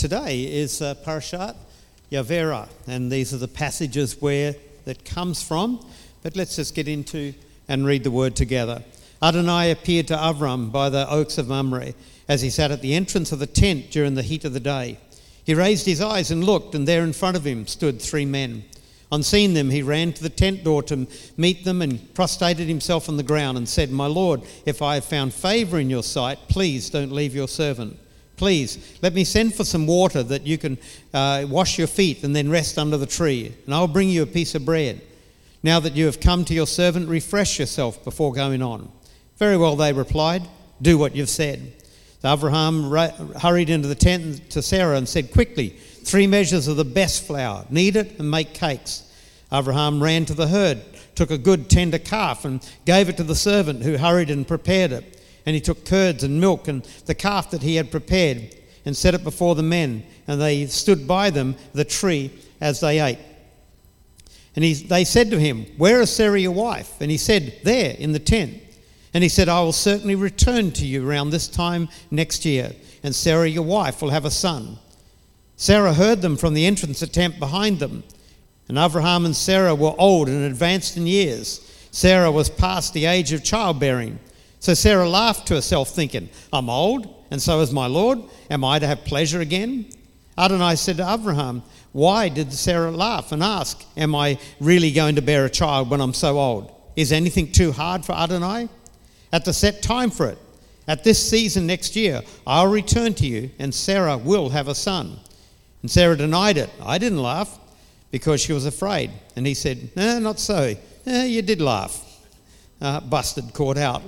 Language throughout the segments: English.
today is Parashat Yavera, and these are the passages where that comes from. But let's just get into and read the word together. Adonai appeared to Avram by the oaks of Mamre as he sat at the entrance of the tent during the heat of the day. He raised his eyes and looked, and there in front of him stood 3 men. On seeing them, he ran to the tent door to meet them and prostrated himself on the ground and said, "My Lord, if I have found favour in your sight, please don't leave your servant. Please, let me send for some water that you can wash your feet and then rest under the tree, and I'll bring you a piece of bread. Now that you have come to your servant, refresh yourself before going on." "Very well," they replied, "do what you've said." So Abraham hurried into the tent to Sarah and said, "Quickly, 3 measures of the best flour, knead it and make cakes." Abraham ran to the herd, took a good tender calf and gave it to the servant, who hurried and prepared it. And he took curds and milk and the calf that he had prepared and set it before the men, and they stood by them, the tree, as they ate. And they said to him, "Where is Sarah your wife?" And he said, "There, in the tent." And he said, "I will certainly return to you around this time next year, and Sarah your wife will have a son." Sarah heard them from the entrance of the tent behind them. And Abraham and Sarah were old and advanced in years. Sarah was past the age of childbearing. So Sarah laughed to herself, thinking, "I'm old, and so is my Lord. Am I to have pleasure again?" Adonai said to Abraham, "Why did Sarah laugh and ask, 'Am I really going to bear a child when I'm so old?' Is anything too hard for Adonai? At the set time for it, at this season next year, I'll return to you, and Sarah will have a son." And Sarah denied it. "I didn't laugh," because she was afraid. And he said, "Not so. You did laugh." Busted, caught out.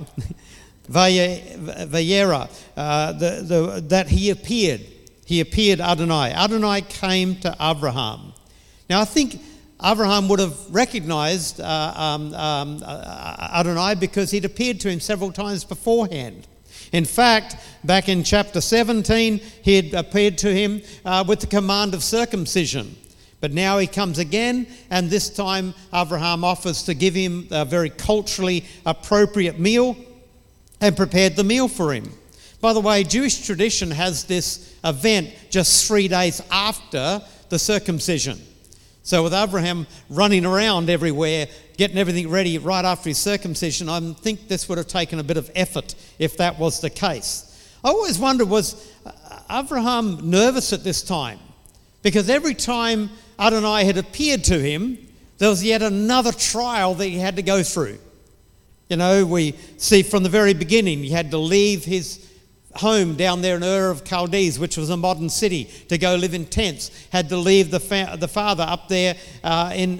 Vayera, that he appeared Adonai. Adonai came to Abraham. Now I think Abraham would have recognized Adonai because he'd appeared to him several times beforehand. In fact, back in chapter 17, he had appeared to him with the command of circumcision. But now he comes again, and this time Abraham offers to give him a very culturally appropriate meal and prepared the meal for him. By the way, Jewish tradition has this event just 3 days after the circumcision. So with Abraham running around everywhere, getting everything ready right after his circumcision, I think this would have taken a bit of effort if that was the case. I always wondered, was Abraham nervous at this time? Because every time Adonai had appeared to him, there was yet another trial that he had to go through. You know, we see from the very beginning, he had to leave his home down there in Ur of Chaldees, which was a modern city, to go live in tents. Had to leave the father up there in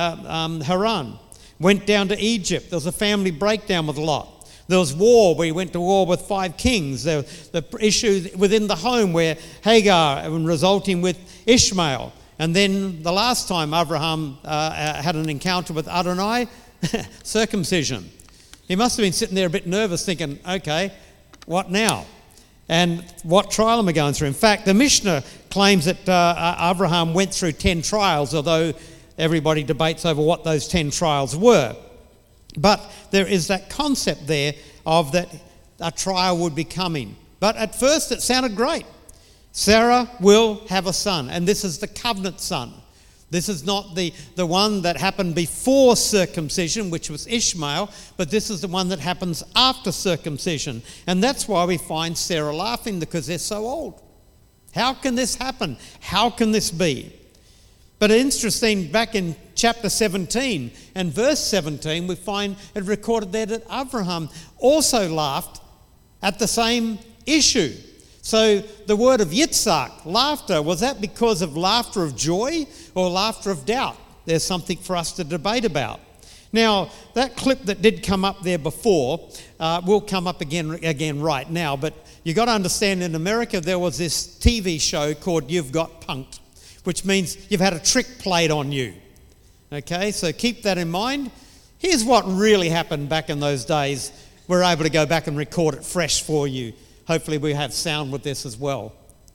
Haran. Went down to Egypt. There was a family breakdown with Lot. There was war, where he went to war with 5 kings. There was the issue within the home where Hagar, resulting with Ishmael. And then the last time Abraham had an encounter with Adonai, circumcision. He must have been sitting there a bit nervous thinking, okay, what now? And what trial am I going through? In fact, the Mishnah claims that Abraham went through 10 trials, although everybody debates over what those 10 trials were. But there is that concept there of that a trial would be coming. But at first it sounded great. Sarah will have a son, and this is the covenant son. This is not the one that happened before circumcision, which was Ishmael, but this is the one that happens after circumcision. And that's why we find Sarah laughing, because they're so old. How can this happen? How can this be? But interesting, back in chapter 17 and verse 17, we find it recorded there that Abraham also laughed at the same issue. So the word of Yitzhak, laughter, was that because of laughter of joy or laughter of doubt? There's something for us to debate about. Now, that clip that did come up there before will come up again right now, but you got to understand, in America there was this TV show called You've Got Punked, which means you've had a trick played on you. Okay, so keep that in mind. Here's what really happened back in those days. We're able to go back and record it fresh for you. Hopefully we have sound with this as well.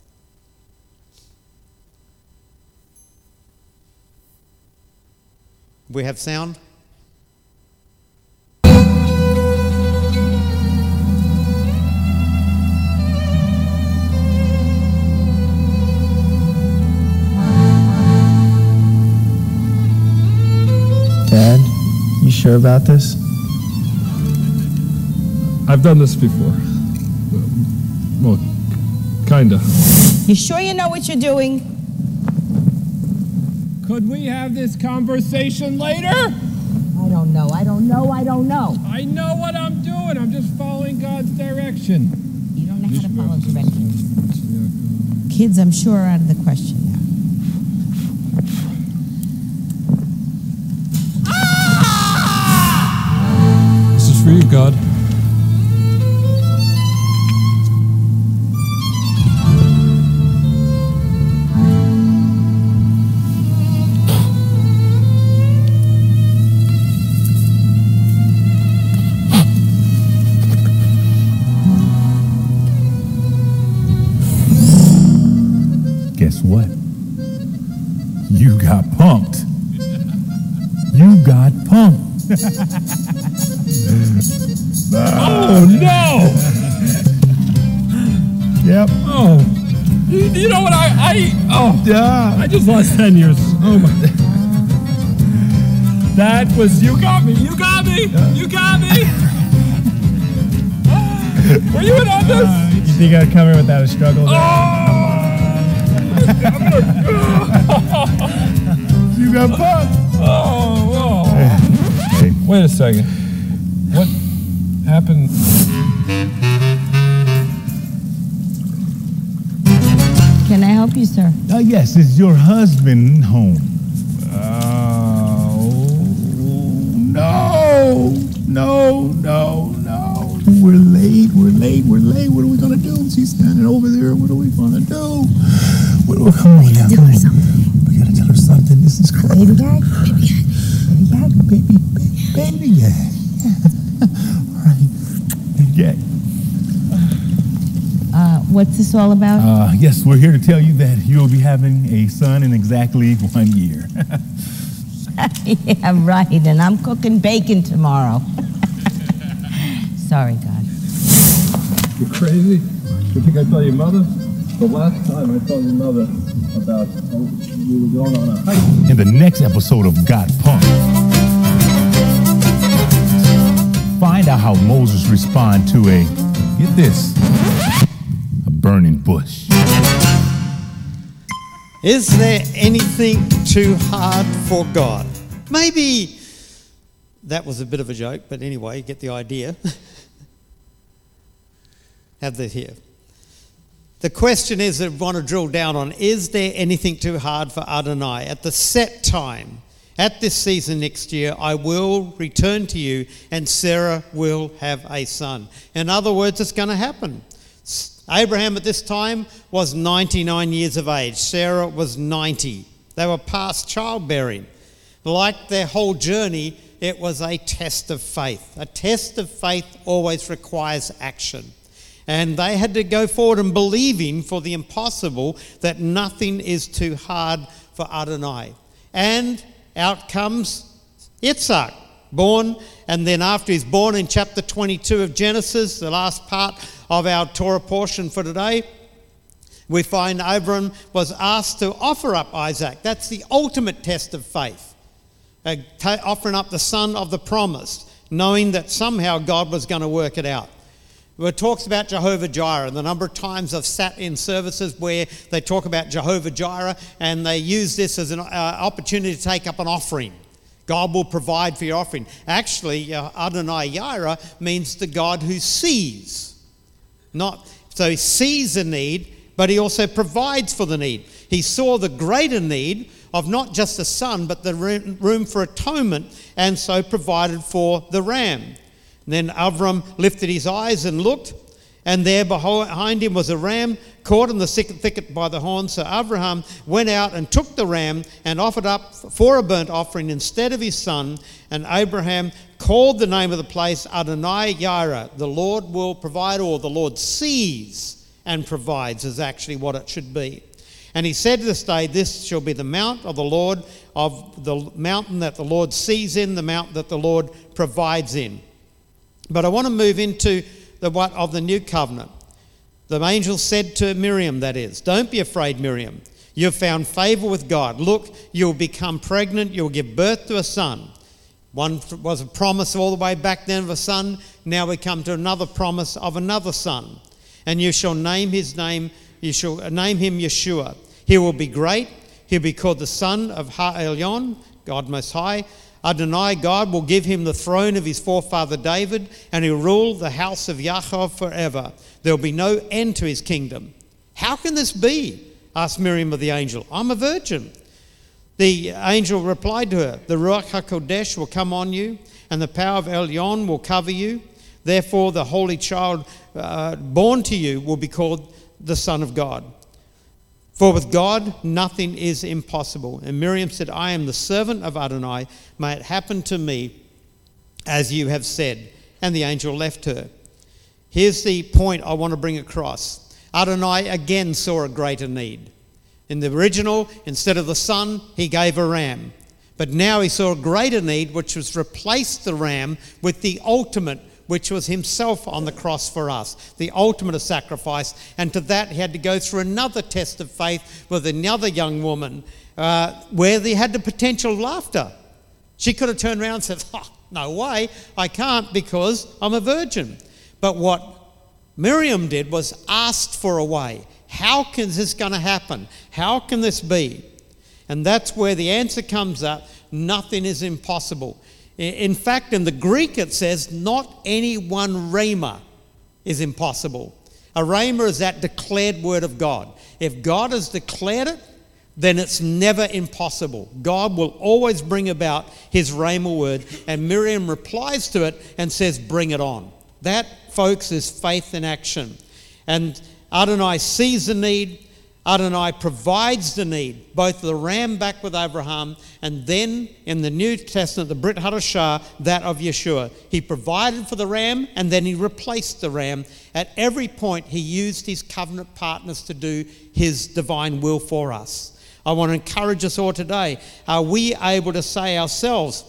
We have sound? sure about this? I've done this before. Well, kinda. You sure you know what you're doing? Could we have this conversation later? I don't know. I know what I'm doing. I'm just following God's direction. You don't know how to follow directions. Kids, I'm sure, are out of the question now. This is for you, God. Guess what? You got punked. You got punked. Oh, no! Yep. Oh. You know what? I just lost 10 years. Oh, my. That was, you got me. You got me. Were you in on this? You think I'd come here without a struggle? You got punked. Oh. Hey. Wait a second. What happened? Can I help you, sir? Yes, is your husband home? No. We're late. What are we gonna do? She's standing over there. What are we gonna do? Come on now. Tell her something. We gotta tell her something. This is crazy. Baby gag. All right. Baby gag. What's this all about? Yes, we're here to tell you that you'll be having a son in exactly 1 year. Yeah, right, and I'm cooking bacon tomorrow. Sorry, God. You're crazy? You think I tell your mother? The last time I told your mother about we were going on a hike. In the next episode of Got Punked, find out how Moses responded to get this, a burning bush. Is there anything too hard for God? Maybe that was a bit of a joke, but anyway, you get the idea. Have that here. The question is that we want to drill down on, is there anything too hard for Adonai? At the set time, at this season next year, I will return to you and Sarah will have a son. In other words, it's going to happen. Abraham at this time was 99 years of age. Sarah was 90. They were past childbearing. Like their whole journey, it was a test of faith. A test of faith always requires action. And they had to go forward and believing for the impossible, that nothing is too hard for Adonai. And out comes Yitzhak, born, and then after he's born in chapter 22 of Genesis, the last part of our Torah portion for today, we find Abram was asked to offer up Isaac. That's the ultimate test of faith, offering up the son of the promise, knowing that somehow God was going to work it out. It talks about Jehovah Jireh, and the number of times I've sat in services where they talk about Jehovah Jireh and they use this as an opportunity to take up an offering. God will provide for your offering. Actually, Adonai Jireh means the God who sees. So he sees a need, but he also provides for the need. He saw the greater need of not just the son, but the room for atonement, and so provided for the ram. Then Avram lifted his eyes and looked, and there behind him was a ram caught in the thicket by the horn. So Abraham went out and took the ram and offered up for a burnt offering instead of his son. And Abraham called the name of the place Adonai Jireh. The Lord will provide, or the Lord sees and provides is actually what it should be. And he said to this day, this shall be the mount of the Lord, of the mountain that the Lord sees in, the mount that the Lord provides in. But I want to move into the new covenant. The angel said to Miriam, that is, don't be afraid, Miriam. You've found favor with God. Look, you'll become pregnant. You'll give birth to a son. One was a promise all the way back then of a son. Now we come to another promise of another son. And you shall name him Yeshua. He will be great. He'll be called the Son of Ha-Elyon, God Most High. Adonai, God, will give him the throne of his forefather David, and he'll rule the house of Yaakov forever. There will be no end to his kingdom. How can this be? Asked Miriam of the angel. I'm a virgin. The angel replied to her, the Ruach HaKodesh will come on you, and the power of Elyon will cover you. Therefore, the holy child born to you will be called the Son of God. For with God, nothing is impossible. And Miriam said, I am the servant of Adonai. May it happen to me as you have said. And the angel left her. Here's the point I want to bring across. Adonai again saw a greater need. In the original, instead of the son, he gave a ram. But now he saw a greater need, which was replace the ram with the ultimate, which was himself on the cross for us, the ultimate of sacrifice. And to that, he had to go through another test of faith with another young woman where they had the potential of laughter. She could have turned around and said, no way, I can't because I'm a virgin. But what Miriam did was asked for a way. How can this going to happen? How can this be? And that's where the answer comes up. Nothing is impossible. In fact, in the Greek it says, not any one rhema is impossible. A rhema is that declared word of God. If God has declared it, then it's never impossible. God will always bring about his rhema word, and Miriam replies to it and says, bring it on. That, folks, is faith in action. And Adonai sees the need. Adonai provides the need, both the ram back with Abraham, and then in the New Testament, the Brit Hadashah, that of Yeshua. He provided for the ram, and then he replaced the ram. At every point, he used his covenant partners to do his divine will for us. I want to encourage us all today. Are we able to say ourselves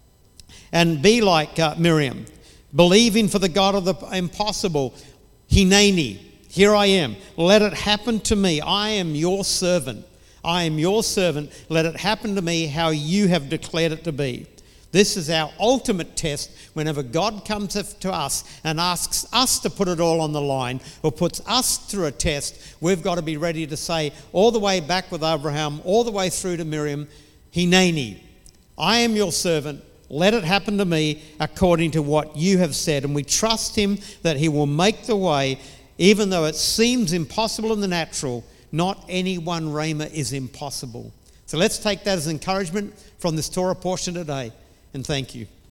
and be like Miriam, believing for the God of the impossible, Hineni, here I am. Let it happen to me. I am your servant. I am your servant. Let it happen to me how you have declared it to be. This is our ultimate test whenever God comes to us and asks us to put it all on the line or puts us through a test. We've got to be ready to say all the way back with Abraham, all the way through to Miriam, Hineni, I am your servant. Let it happen to me according to what you have said. And we trust him that he will make the way. Even though it seems impossible in the natural, not any one rhema is impossible. So let's take that as encouragement from this Torah portion today, and thank you.